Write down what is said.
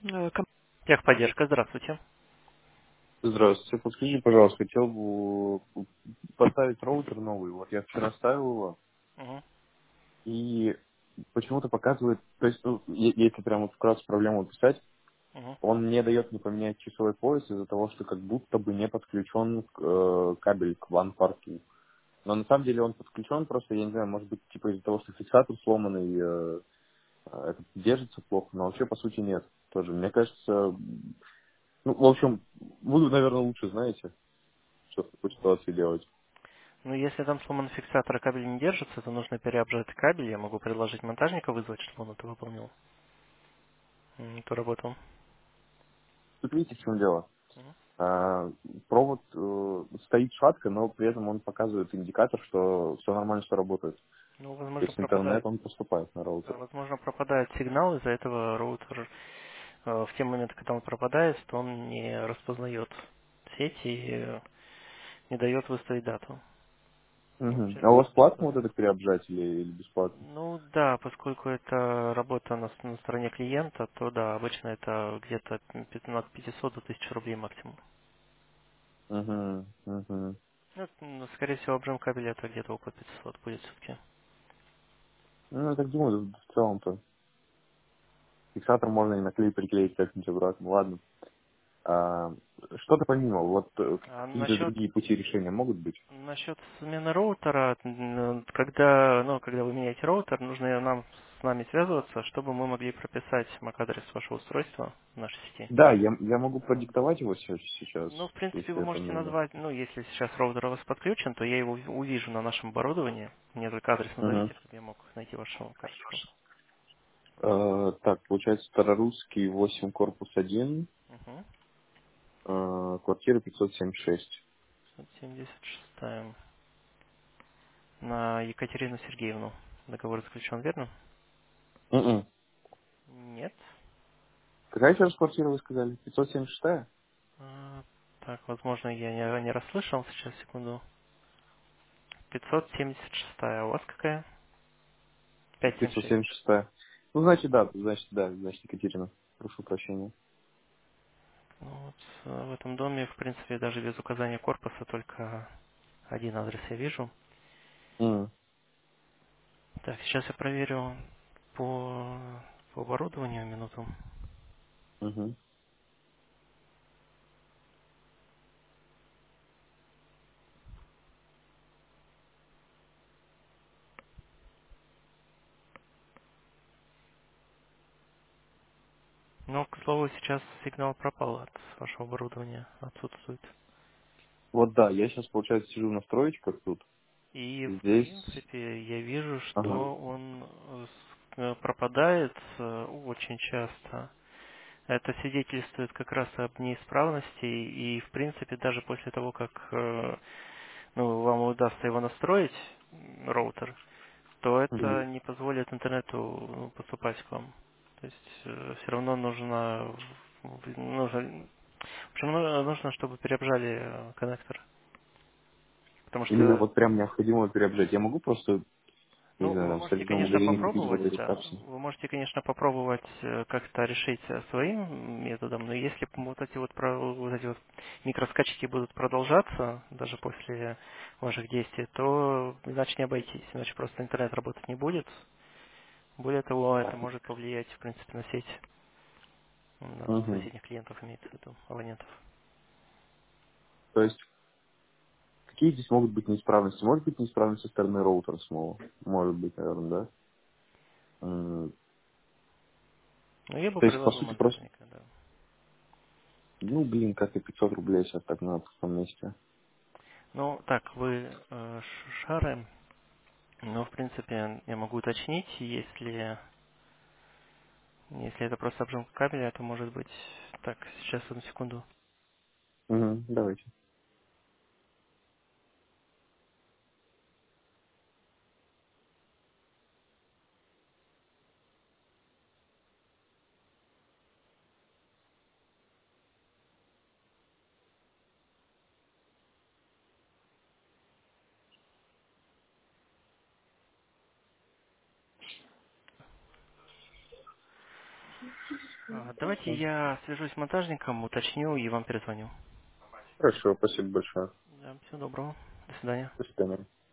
Техподдержка, здравствуйте. Здравствуйте. Подскажите, пожалуйста, хотел бы поставить роутер новый. Вот я вчера ставил его, Мгм, и почему-то показывает, то есть, ну, если прям вот вкратце проблему описать, мгм. он не дает мне поменять часовой пояс из-за того, что как будто бы не подключен кабель к LAN порту. Но на самом деле он подключен, просто, я не знаю, может быть, типа из-за того, что фиксатор сломанный, это держится плохо, но вообще, по сути, нет. Тоже, мне кажется, ну, в общем, буду, наверное, лучше, знаете, что в такой ситуации делать. Ну, если там сломан фиксатор, а кабель не держится, то нужно переобжать кабель. Я могу предложить монтажника вызвать, чтобы он это выполнил, эту работу. Тут видите, в чем дело? Мгм. А, провод стоит шатко, но при этом он показывает индикатор, что все нормально, все работает. Ну, То возможно, есть интернет, пропадает. он поступает на Да, роутер. возможно, пропадает сигнал, из-за этого роутер в те моменты, когда он пропадает, то он не распознает сеть и не дает выставить дату. Ну, Мгм. А у честно, вас может платно быть. вот этот переобжать или бесплатно? Ну да, поскольку это работа на стороне клиента, то да, обычно это где-то от 500 до 1000 рублей максимум. Угу, угу. Ну, скорее всего, обжим кабеля это где-то около 500 будет все-таки. Ну, я так думаю, в целом-то. Фиксатор можно и наклеить, приклеить как-нибудь обратно. Ладно. А, что-то помимо, вот А какие-то насчет другие пути решения могут быть? насчет смены роутера, когда, ну, когда вы меняете роутер, нужно нам с нами связываться, чтобы мы могли прописать MAC-адрес вашего устройства в нашей сети. Да, я могу продиктовать его сейчас, Ну, в принципе, вы если это можете нужно. назвать, ну, если сейчас роутер у вас подключен, то я его увижу на нашем оборудовании. Мне только адрес Угу. назовите, чтобы я мог найти вашу карточку. Так, получается, Старорусский 8, корпус 1, Угу. квартира 576. 76. На Екатерину Сергеевну. Договор заключен, верно? М-м. Нет. Какая еще раз квартира вы сказали? 576? А, так, возможно, я не расслышал. Сейчас, секунду. 576. А у вас какая? 576. 576. Ну, значит, Екатерина. Прошу прощения. Ну, вот в этом доме, в принципе, даже без указания корпуса только один адрес я вижу. М, Так, сейчас я проверю по, по оборудованию минуту. мгм. Но, к слову, сейчас сигнал пропал от вашего оборудования. Отсутствует. Вот да, я сейчас, получается, сижу в настроечках тут. И, в Здесь... принципе, я вижу, Ага. что он пропадает очень часто. Это свидетельствует как раз об неисправности, и, в принципе, даже после того, как ну, вам удастся его настроить, роутер, то Мгм. это не позволит интернету поступать к вам. То есть все равно нужно, в общем, нужно, чтобы переобжали коннектор. Потому Именно что вот прям необходимо переобжать. Я могу просто, не ну, знаю, вы там, можете, сходить в конечно, магазине, купить попробовать, вот эти да. капсулы? Вы можете, конечно, попробовать как-то решить своим методом, но если вот эти вот микроскачки будут продолжаться даже после ваших действий, то иначе не обойтись, иначе просто интернет работать не будет. Более того, это может повлиять, в принципе, на сеть, на Мгм. соседних клиентов, имеется в виду, абонентов. То есть, какие здесь могут быть неисправности? Может быть неисправность со стороны роутера снова? Может быть, наверное, да? Но я бы То есть, по предложил сути, просто, монтажника, да. ну, блин, как и 500 рублей сейчас так на том месте. Ну, так, вы шары, но, в принципе, я могу уточнить, если это просто обжимка кабеля, то может быть... Так, сейчас, одну секунду. Угу, давайте. Давайте я свяжусь с монтажником, уточню и вам перезвоню. Хорошо, спасибо большое. Да, всего доброго. До свидания. До свидания.